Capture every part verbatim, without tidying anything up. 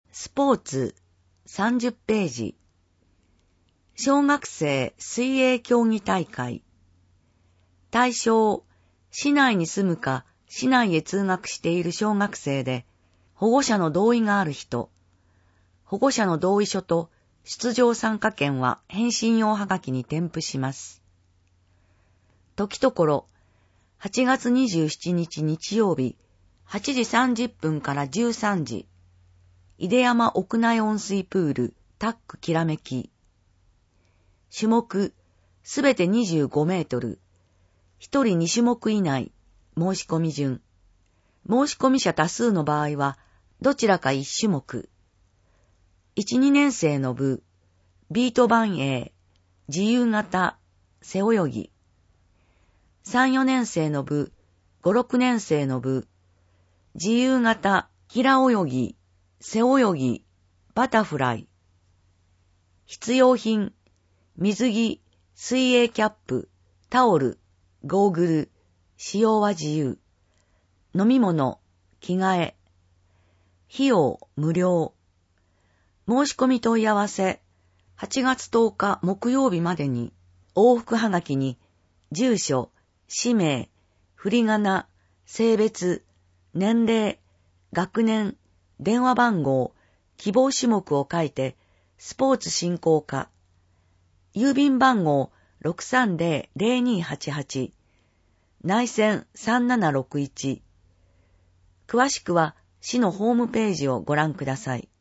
スポーツさんじゅっページ。小学生水泳競技大会。対象、市内に住むか市内へ通学している小学生で、保護者の同意がある人。保護者の同意書と出場参加券は返信用はがきに添付します。時ところ、はちがつにじゅうしちにち日曜日、はちじさんじゅっぷんからじゅうさんじ、出山屋内温水プール、タックきらめき。種目、すべてにじゅうごメートル。ひとりにしゅもく以内、申し込み順。申し込み者多数の場合は、どちらかいち種目。いち、にねん生の部、ビート板泳、自由形、背泳ぎ。さん、よねん生の部、ご、ろくねん生の部、自由形、平泳ぎ、背泳ぎ、バタフライ。必要品、水着、水泳キャップ、タオル、ゴーグル、使用は自由。飲み物、着替え。費用、無料。申し込み問い合わせ、はちがつとおか木曜日までに、往復はがきに、住所、氏名、振り仮名、性別、年齢、学年、電話番号、希望種目を書いて、スポーツ振興課、郵便番号 ろくさんぜろ ぜろにはちはち、内線さんななろくいち。詳しくは市のホームページをご覧ください。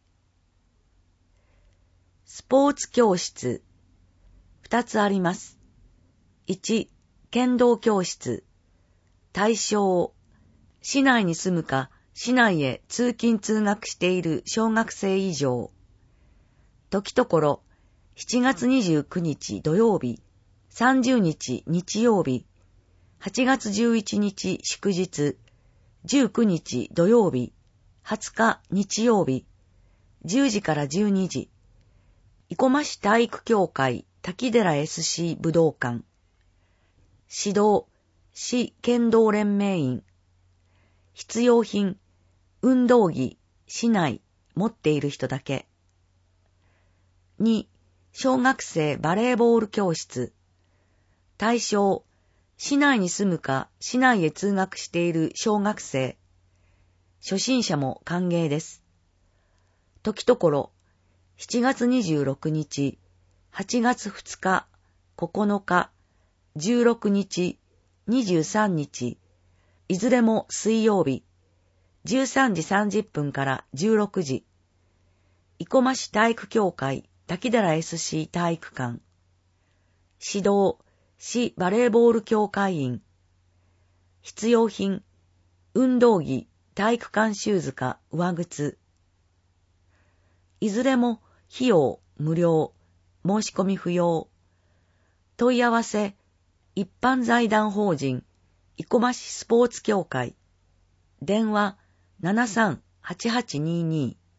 スポーツ教室、ふたつあります。いち、剣道教室。対象、市内に住むか、市内へ通勤通学している小学生以上。時ところ、しちがつにじゅうくにち土曜日、さんじゅうにち日曜日、はちがつじゅういちにち祝日、じゅうくにち土曜日、はつか日曜日、じゅうじからじゅうにじ、生駒市体育協会滝寺 エスシー 武道館。指導、市剣道連盟員。必要品、運動着、市内、持っている人だけ。に、小学生バレーボール教室。対象、市内に住むか市内へ通学している小学生。初心者も歓迎です。時ところ、しちがつにじゅうろくにち、はちがつふつか、ここのか、じゅうろくにち、にじゅうさんにち、いずれも水曜日、じゅうさんじさんじゅっぷんからじゅうろくじ、生駒市体育協会滝寺 エスシー 体育館。指導、市バレーボール協会員。必要品、運動着、体育館シューズか上靴。いずれも費用無料、申し込み不要。問い合わせ、一般財団法人生駒市スポーツ協会。電話 ななさんはちはちにーにー。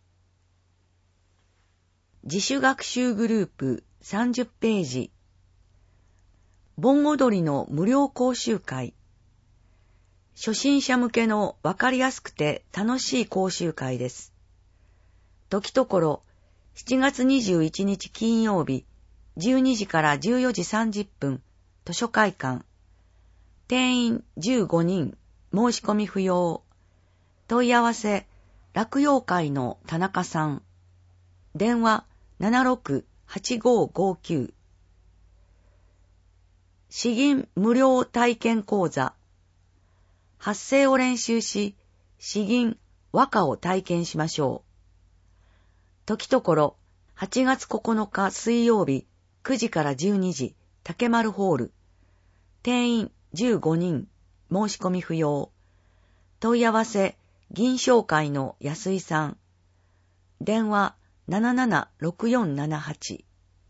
自主学習グループさんじゅっページ。盆踊りの無料講習会。初心者向けのわかりやすくて楽しい講習会です。時ところ、しちがつにじゅういちにち金曜日、じゅうにじからじゅうよじさんじゅっぷん、図書会館。定員じゅうごにん、申し込み不要。問い合わせ、落葉会の田中さん。電話 ななろくはちごごきゅう。詩吟無料体験講座。発声を練習し、詩吟、和歌を体験しましょう。時ところ、はちがつここのか水曜日、くじからじゅうにじ、竹丸ホール。定員じゅうごにん、申し込み不要。問い合わせ、銀商会の安井さん。電話 ななななろくよんななはち。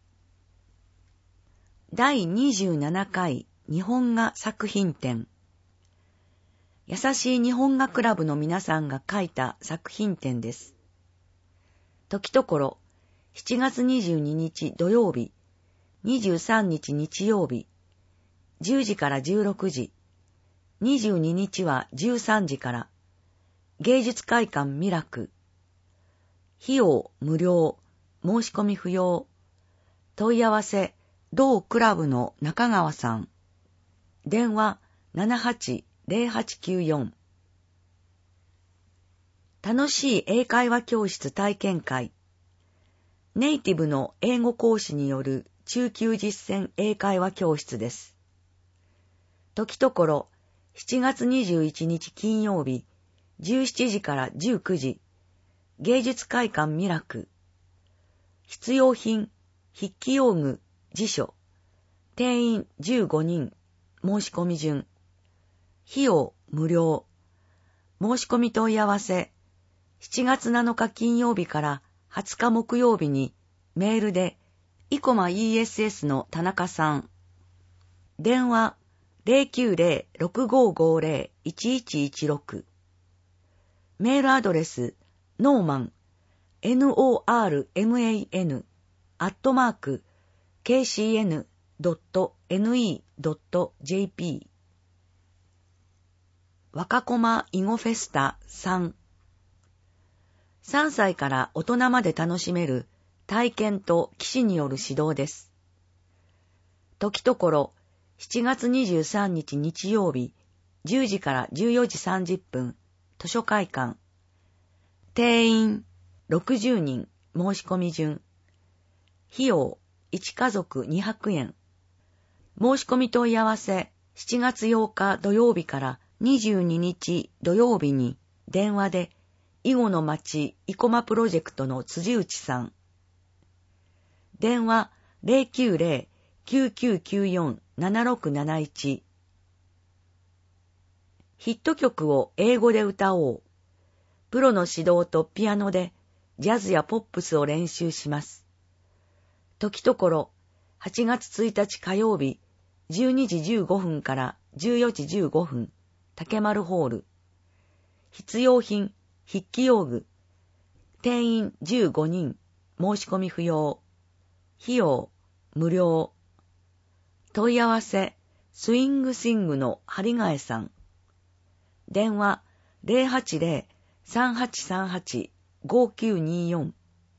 だいにじゅうななかい日本画作品展。優しい日本画クラブの皆さんが描いた作品展です。時ところ、しちがつにじゅうににち土曜日、にじゅうさんにち日曜日、じゅうじからじゅうろくじ、にじゅうににちはじゅうさんじから、芸術会館ミラク。 費用無料、申し込み不要。問い合わせ、同クラブの中川さん。電話 ななはちゼロはちきゅうよん。楽しい英会話教室体験会。ネイティブの英語講師による中級実践英会話教室です。時ところしちがつにじゅういちにち金曜日じゅうしちじからじゅうくじ、芸術会館ミラク。必要品、筆記用具、辞書。定員じゅうごにん、申し込み順。費用無料。申し込み問い合わせ、しちがつなのか金曜日からはつか木曜日にメールで、イコマ イーエスエス の田中さん。電話 ゼロきゅうゼロ ろくごごゼロ いちいちいちろく。メールアドレス、ノーマン、ノーマン、アットマーク、ケーシーエヌドットネットドットジェーピー。若駒囲碁フェスタさん。さんさいから大人まで楽しめる体験と棋士による指導です。時ところしちがつにじゅうさんにち日曜日じゅうじからじゅうよじさんじゅっぷん図書会館。定員ろくじゅうにん、申し込み順。費用いちかぞくにひゃくえん。申し込み問い合わせしちがつようか土曜日からにじゅうににち土曜日に電話で囲碁の町生駒プロジェクトの辻内さん。電話 ゼロきゅうゼロ きゅうきゅうきゅうよん ななろくなないち。ヒット曲を英語で歌おう。プロの指導とピアノでジャズやポップスを練習します。時ところはちがつついたち火曜日じゅうにじじゅうごふんからじゅうよじじゅうごふん竹丸ホール。必要品、筆記用具。定員じゅうごにん、申し込み不要。費用無料。問い合わせ、スイングスイングの針ヶ江さん。電話ゼロはちゼロ さんはちさんはち ごきゅうによん。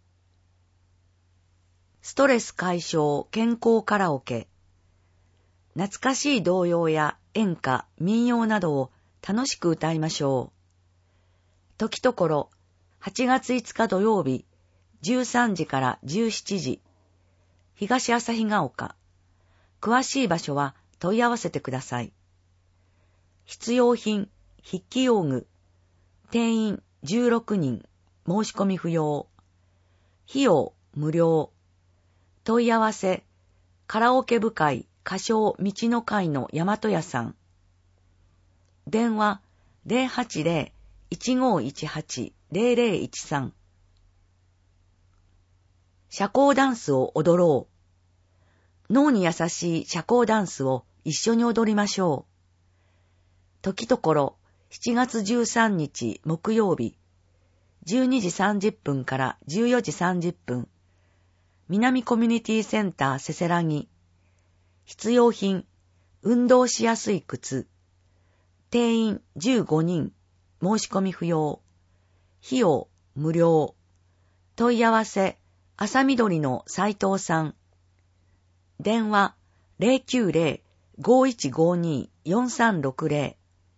ストレス解消健康カラオケ。懐かしい童謡や演歌、民謡などを楽しく歌いましょう。時ところはちがついつか土曜日じゅうさんじからじゅうしちじ、東旭ヶ丘。詳しい場所は問い合わせてください。必要品、筆記用具。定員じゅうろくにん、申し込み不要。費用無料。問い合わせ、カラオケ部会歌唱道の会の大和屋さん。電話ゼロはちゼロ いちごいちはち ゼロゼロいちさん。社交ダンスを踊ろう。脳に優しい社交ダンスを一緒に踊りましょう。時ところしちがつじゅうさんにち木曜日じゅうにじさんじゅっぷんからじゅうよじさんじゅっぷん南コミュニティセンターせせらぎ。必要品、運動しやすい靴。定員じゅうごにん、申し込み不要。費用無料。問い合わせ、朝緑の斉藤さん。電話ゼロきゅうゼロ ごいちごに よんさんろくゼロ。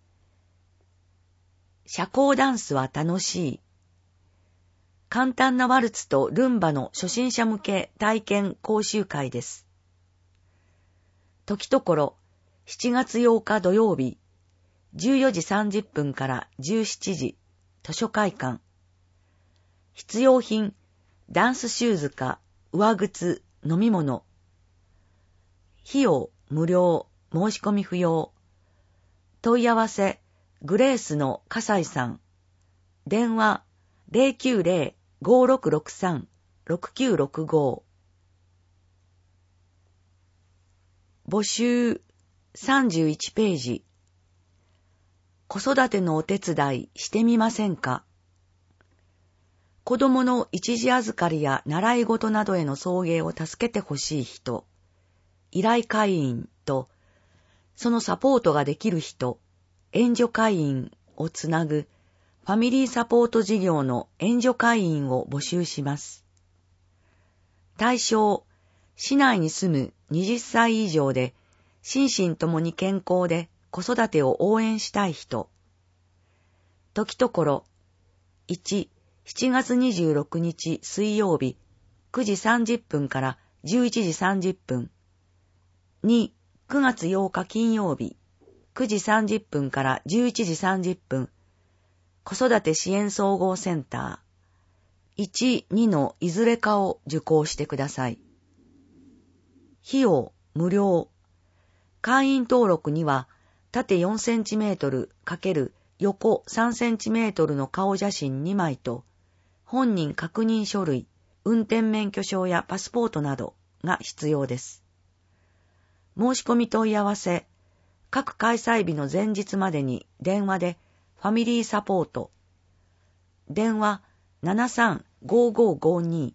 社交ダンスは楽しい。簡単なワルツとルンバの初心者向け体験講習会です。時ところしちがつようか土曜日じゅうよじさんじゅっぷんからじゅうしちじ、図書会館。必要品、ダンスシューズか上靴、飲み物。費用無料、申し込み不要。問い合わせ、グレースの笠井さん。電話ゼロきゅうゼロ ごろくろくさん ろくきゅうろくご。募集さんじゅういちページ。子育てのお手伝いしてみませんか？子供の一時預かりや習い事などへの送迎を助けてほしい人、依頼会員とそのサポートができる人、援助会員をつなぐファミリーサポート事業の援助会員を募集します。対象、市内に住むはたち以上で、心身ともに健康で子育てを応援したい人。時ところ、いち、しちがつにじゅうろくにち水曜日、くじさんじゅっぷんからじゅういちじさんじゅっぷん。に、くがつようか金曜日、くじさんじゅっぷんからじゅういちじさんじゅっぷん。子育て支援総合センター。いち、にのいずれかを受講してください。費用、無料。会員登録には、縦よんセンチメートル×横さんセンチメートルの顔写真にまいと、本人確認書類、運転免許証やパスポートなどが必要です。申し込み問い合わせ、各開催日の前日までに電話でファミリーサポート。電話 ななさんごーごーごーに。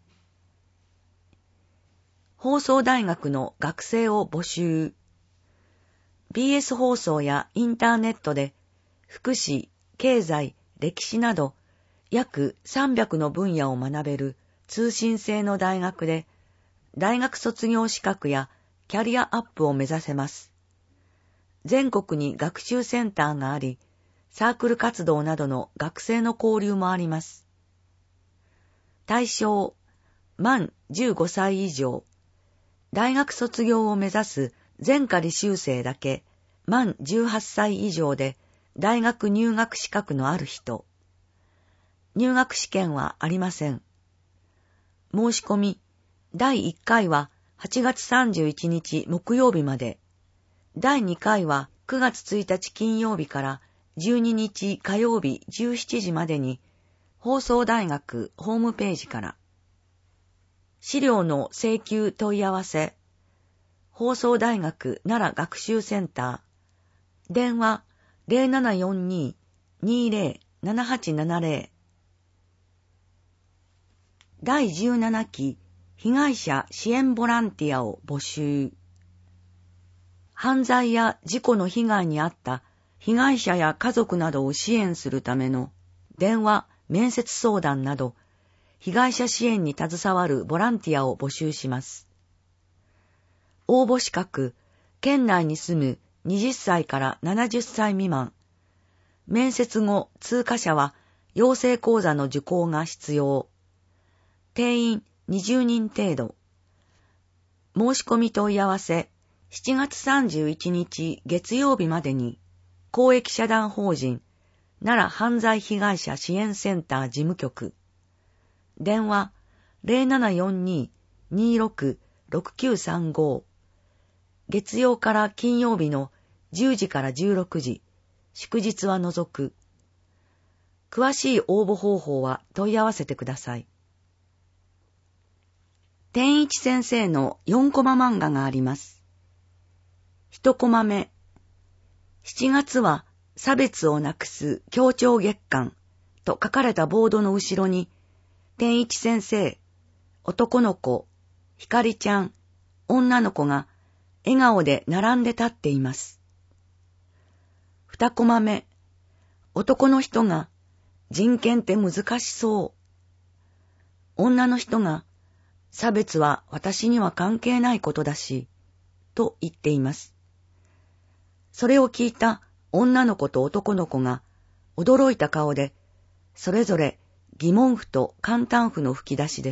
放送大学の学生を募集。ビーエス 放送やインターネットで福祉、経済、歴史など約さんびゃくの分野を学べる通信制の大学で大学卒業資格やキャリアアップを目指せます。全国に学習センターがあり、サークル活動などの学生の交流もあります。対象、満じゅうごさい以上。大学卒業を目指す全科履修生だけ、満じゅうはっさい以上で大学入学資格のある人。入学試験はありません。申し込み、だいいっかいははちがつさんじゅういちにち木曜日まで。だいにかいはくがつついたち金曜日からじゅうににち火曜日じゅうしちじまでに放送大学ホームページから。資料の請求問い合わせ。放送大学奈良学習センター。電話 ゼロななよんに にーゼロ ななはちななゼロ。だいじゅうななき被害者支援ボランティアを募集。犯罪や事故の被害に遭った被害者や家族などを支援するための電話、面接相談など、被害者支援に携わるボランティアを募集します。応募資格、県内に住むはたちからななじゅっさい未満。面接後、通過者は養成講座の受講が必要。定員にじゅうにん程度。申し込み問い合わせ、しちがつさんじゅういちにち月曜日までに、公益社団法人奈良犯罪被害者支援センター事務局。電話 ゼロななよんに にーろく ろくきゅうさんご。月曜から金曜日のじゅうじからじゅうろくじ、祝日は除く。詳しい応募方法は問い合わせてください。天一先生のよんコマ漫画があります。いちコマ目。しちがつは差別をなくす協調月間と書かれたボードの後ろに、天一先生、男の子、ひかりちゃん、女の子が笑顔で並んで立っています。にコマ目。男の人が、人権って難しそう。女の人が、差別は私には関係ないことだし、と言っています。それを聞いた女の子と男の子が驚いた顔で、それぞれ疑問符と感嘆符の吹き出しです。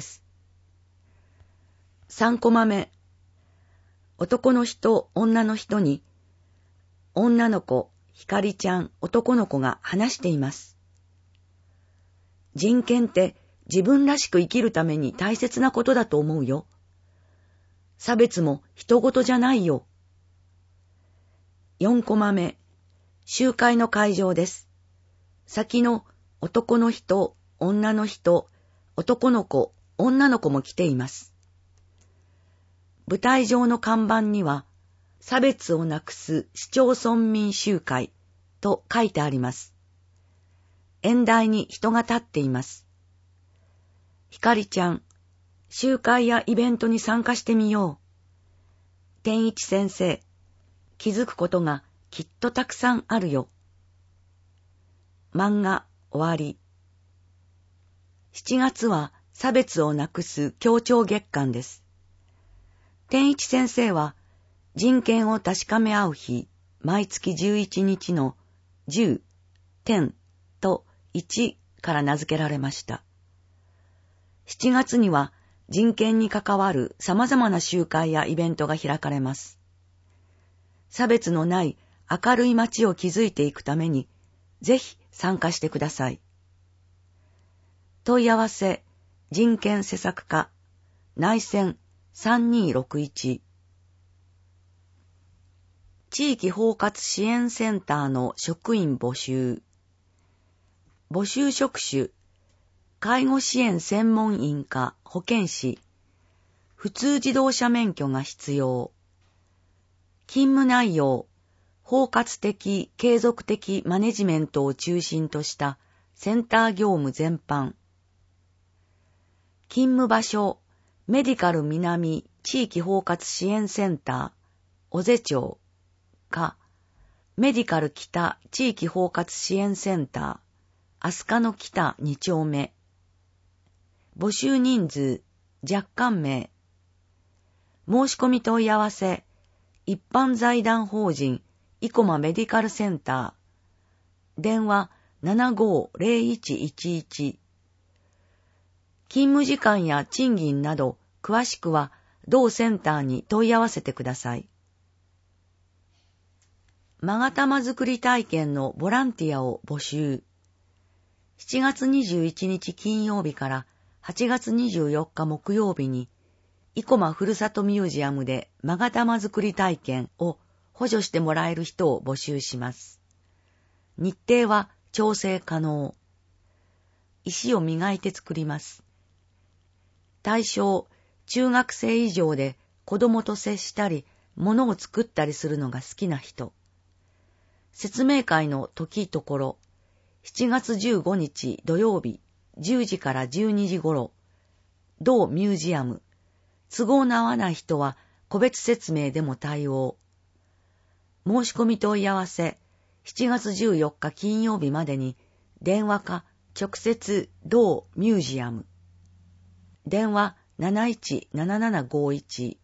さんコマ目。男の人、女の人に、女の子、ひかりちゃん、男の子が話しています。人権って自分らしく生きるために大切なことだと思うよ。差別も人事じゃないよ。よんコマ目。集会の会場です。先の男の人、女の人、男の子、女の子も来ています。舞台上の看板には、差別をなくす市町村民集会と書いてあります。演台に人が立っています。ひかりちゃん、集会やイベントに参加してみよう。天一先生、気づくことがきっとたくさんあるよ。漫画、 終わり。しちがつは差別をなくす協調月間です。天一先生は人権を確かめ合う日、毎月じゅういちにちのじゅう、天といちから名付けられました。しちがつには人権に関わる様々な集会やイベントが開かれます。差別のない明るい街を築いていくために、ぜひ参加してください。問い合わせ、人権施策課、内線さんにーろくいち。地域包括支援センターの職員募集。募集職種、介護支援専門員か保健師、普通自動車免許が必要。勤務内容、包括的継続的マネジメントを中心としたセンター業務全般。勤務場所、メディカル南地域包括支援センター、尾瀬町か、メディカル北地域包括支援センター、飛鳥の北に丁目。募集人数、若干名。申し込み問い合わせ、一般財団法人生駒メディカルセンター。電話 ななごーぜろいちいちいち。勤務時間や賃金など詳しくは同センターに問い合わせてください。勾玉作り体験のボランティアを募集。しちがつにじゅういちにち金曜日からはちがつにじゅうよっか木曜日に生駒ふるさとミュージアムで勾玉作り体験を補助してもらえる人を募集します。日程は調整可能。石を磨いて作ります。対象、中学生以上で子供と接したり、物を作ったりするのが好きな人。説明会の時ところ、しちがつじゅうごにち土曜日、じゅうじからじゅうにじ頃、同ミュージアム。都合の合わない人は個別説明でも対応。申し込み問い合わせ、しちがつじゅうよっか金曜日までに、電話か直接同ミュージアム。電話 なないちななななごいち。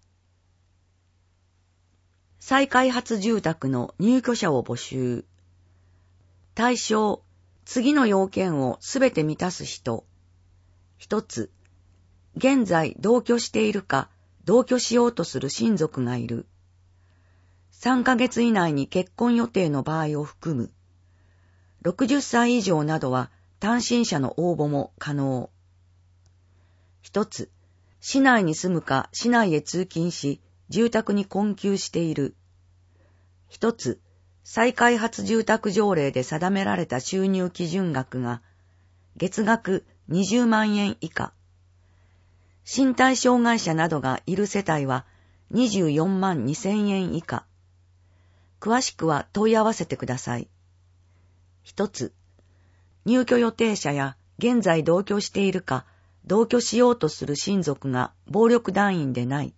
再開発住宅の入居者を募集。対象、次の要件をすべて満たす人。一つ、現在同居しているか同居しようとする親族がいる。さんかげつ以内に結婚予定の場合を含む。ろくじゅっさい以上などは単身者の応募も可能。一つ、市内に住むか市内へ通勤し、住宅に困窮している。一つ、再開発住宅条例で定められた収入基準額が、月額にじゅうまんえん以下。身体障害者などがいる世帯はにじゅうよんまんにせんえん以下。詳しくは問い合わせてください。一つ、入居予定者や現在同居しているか、同居しようとする親族が暴力団員でない。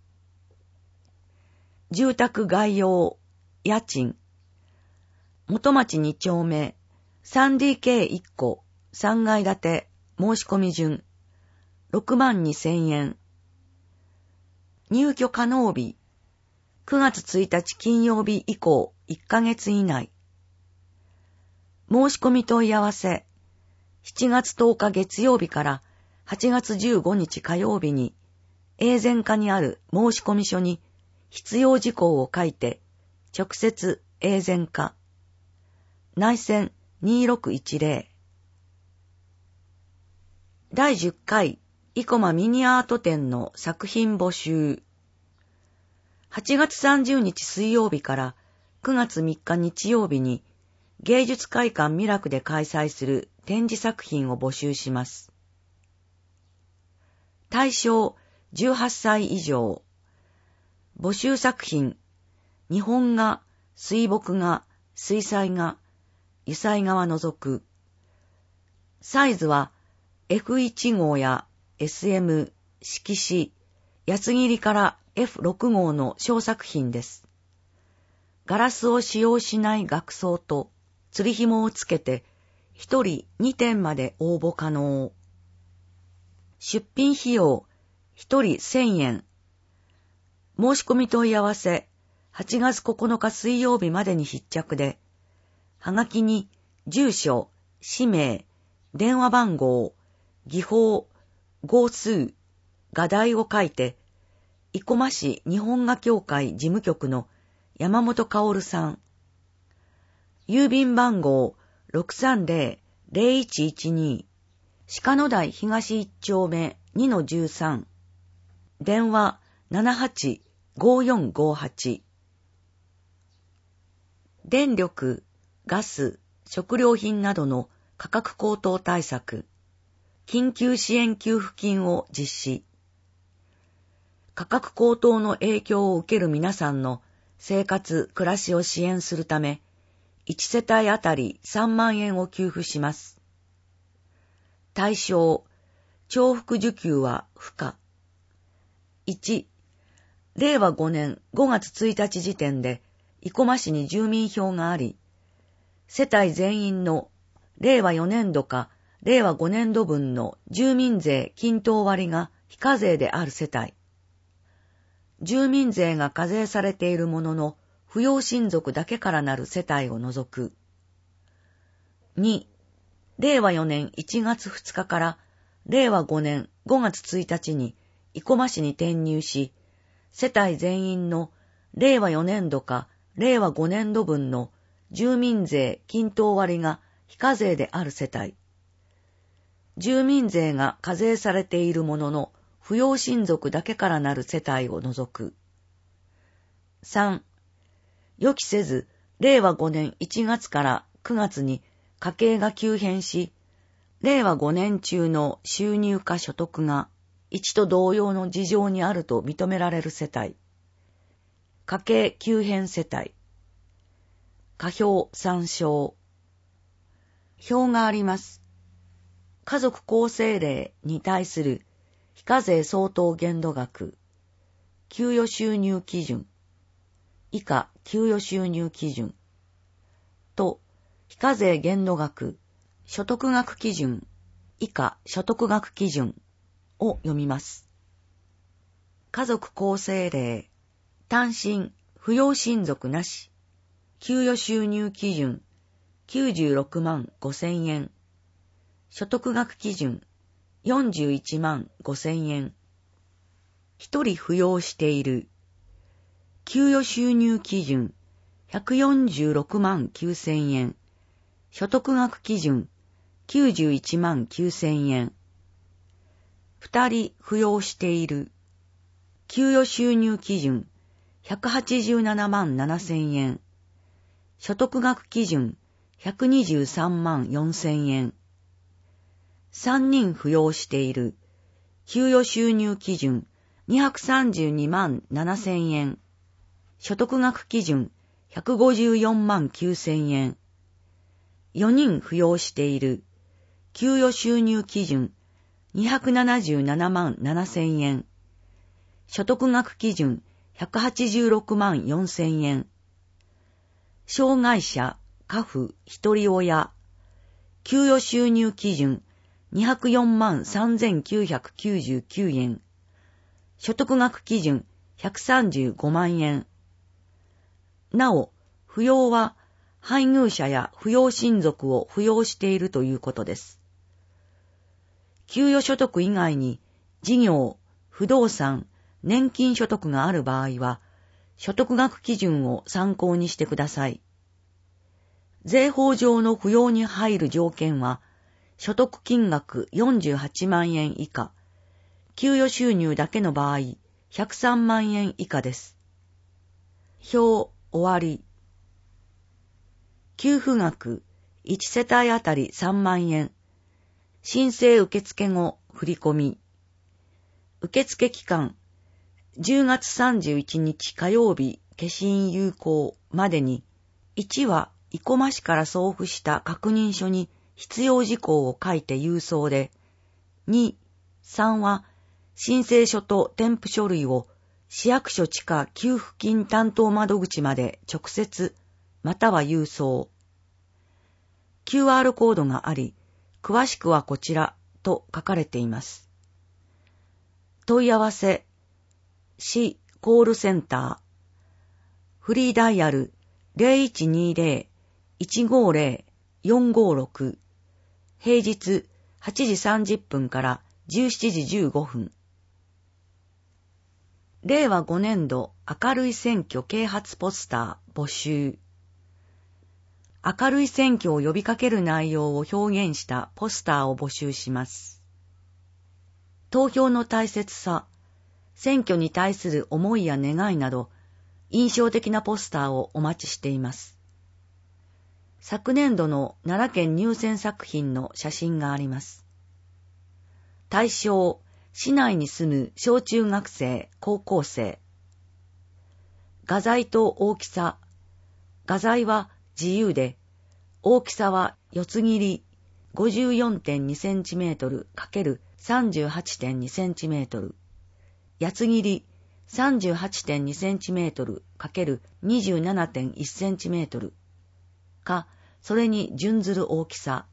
住宅概要、家賃。元町に丁目、スリーディーケーいっこ、さんがい建て、申し込み順、ろくまんにせんえん。入居可能日、くがつついたち金曜日以降いっかげつ以内。申し込み問い合わせ、しちがつとおか月曜日からはちがつじゅうごにち火曜日に、永全課にある申し込み書に必要事項を書いて、直接永全課。内線にーろくいちぜろ。だいじゅっかい生駒ミニアート展の作品募集。はちがつさんじゅうにち水曜日からくがつみっか日曜日に芸術会館ミラクで開催する展示作品を募集します。対象じゅうはっさい以上。募集作品、日本画、水墨画、水彩画、油彩画は除く。サイズは エフいち 号や エスエム、色紙、八つ切りから エフろく 号の小作品です。ガラスを使用しない額装と釣り紐をつけてひとりにてんまで応募可能。出品費用ひとりせんえん。申し込み問い合わせはちがつここのか水曜日までに必着で、はがきに住所、氏名、電話番号、技法、号数、画題を書いて、生駒市日本画協会事務局の山本薫さん。郵便番号 ろくさんぜろぜろいちいちに 鹿野台東一丁目 にのじゅうさん。電話 ななはちごーよんごーはち。電力、ガス、食料品などの価格高騰対策、緊急支援給付金を実施。価格高騰の影響を受ける皆さんの生活、暮らしを支援するため、いちせたいあたりさんまんえんを給付します。対象、重複受給は不可。いち、れいわごねんごがつついたち時点で、生駒市に住民票があり、世帯全員のれいわよねんどかれいわごねんど分の住民税均等割が非課税である世帯。住民税が課税されているものの、扶養親族だけからなる世帯を除く。に、れいわよねんいちがつふつかかられいわごねんごがつついたちに生駒市に転入し、世帯全員のれいわよねんどかれいわごねんど分の住民税均等割が非課税である世帯。住民税が課税されているものの、扶養親族だけからなる世帯を除く。さん、予期せず、れいわごねんいちがつからくがつに家計が急変し、れいわごねん中の収入か所得がいちと同様の事情にあると認められる世帯。家計急変世帯。下表参照。表があります。家族構成例に対する非課税相当限度額、給与収入基準、以下給与収入基準、と非課税限度額、所得額基準、以下所得額基準を読みます。家族構成例、単身、扶養親族なし、給与収入基準、きゅうじゅうろくまんごせんえん、所得額基準、よんじゅういちまんごせんえん。一人扶養している。給与収入基準、ひゃくよんじゅうろくまんきゅうせんえん。所得額基準、きゅうじゅういちまんきゅうせんえん。二人扶養している。給与収入基準、ひゃくはちじゅうななまんななせんえん。所得額基準、ひゃくにじゅうさんまんよんせんえん。三人扶養している。給与収入基準、にひゃくさんじゅうにまんななせんえん。所得額基準、ひゃくごじゅうよんまんきゅうせんえん。よにん扶養している。給与収入基準、にひゃくななじゅうななまんななせんえん。所得額基準、ひゃくはちじゅうろくまんよんせんえん。障害者、家父、一人親。給与収入基準、にひゃくよんまんさんぜんきゅうひゃくきゅうじゅうきゅうえん。所得額基準、ひゃくさんじゅうごまんえん。なお、扶養は、配偶者や扶養親族を扶養しているということです。給与所得以外に、事業、不動産、年金所得がある場合は、所得額基準を参考にしてください。税法上の扶養に入る条件は、所得金額よんじゅうはちまんえん以下、給与収入だけの場合、ひゃくさんまんえん以下です。表、終わり。給付額、いちせたいあたりさんまんえん。申請受付後、振り込み。受付期間、じゅうがつさんじゅういちにち火曜日、消印有効までに、いちは生駒市から送付した確認書に必要事項を書いて郵送で、に、さんは申請書と添付書類を市役所地下給付金担当窓口まで直接または郵送。 キューアール コードがあり、詳しくはこちらと書かれています。問い合わせ、市コールセンター、フリーダイヤル ゼロいちにゼロ いちごゼロ よんごろく、平日はちじさんじゅっぷんからじゅうしちじじゅうごふん。れいわごねんど明るい選挙啓発ポスター募集。明るい選挙を呼びかける内容を表現したポスターを募集します。投票の大切さ、選挙に対する思いや願いなど、印象的なポスターをお待ちしています。昨年度の奈良県入選作品の写真があります。対象、市内に住む小中学生、高校生。画材と大きさ。画材は自由で、大きさは四つ切り ごじゅうよんてんにセンチメートル×さんじゅうはちてんにセンチメートル。八つ切り さんじゅうはちてんにセンチメートル×にじゅうななてんいちセンチメートルか、それに準ずる大きさ。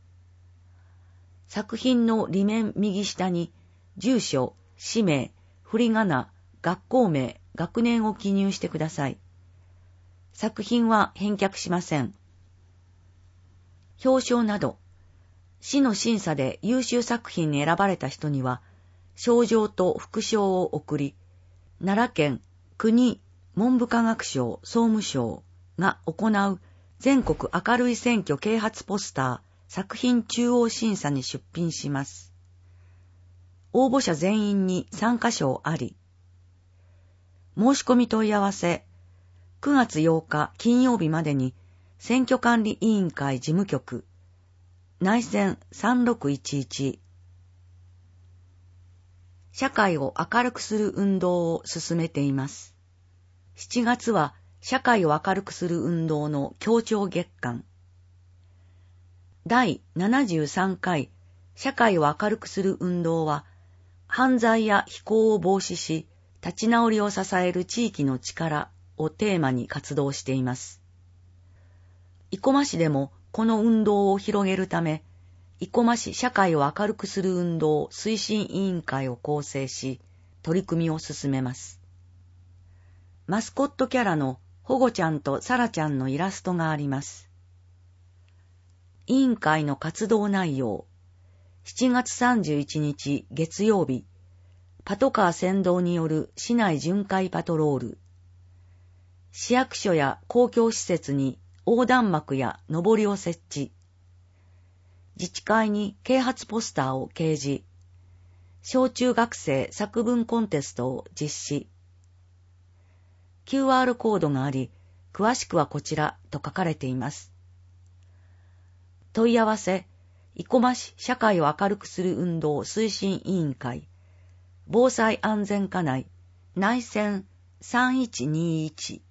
作品の裏面右下に、住所、氏名、振り仮名、学校名、学年を記入してください。作品は返却しません。表彰など、市の審査で優秀作品に選ばれた人には、賞状と副賞を贈り、奈良県国文部科学省総務省が行う全国明るい選挙啓発ポスター作品中央審査に出品します。応募者全員に参加賞あり。申し込み問い合わせ、くがつようか金曜日までに選挙管理委員会事務局、内線さんろくいちいち。社会を明るくする運動を進めています。しちがつは社会を明るくする運動の協調月間。だいななじゅうさんかい社会を明るくする運動は、犯罪や非行を防止し、立ち直りを支える地域の力をテーマに活動しています。生駒市でもこの運動を広げるため、生駒市社会を明るくする運動推進委員会を構成し、取り組みを進めます。マスコットキャラの保護ちゃんとサラちゃんのイラストがあります。委員会の活動内容。しちがつさんじゅういちにち月曜日、パトカー先導による市内巡回パトロール。市役所や公共施設に横断幕やのりを設置。自治会に啓発ポスターを掲示。小中学生作文コンテストを実施。キューアール コードがあり、詳しくはこちらと書かれています。問い合わせ、生駒市社会を明るくする運動推進委員会、防災安全課内、内線さんいちにいち。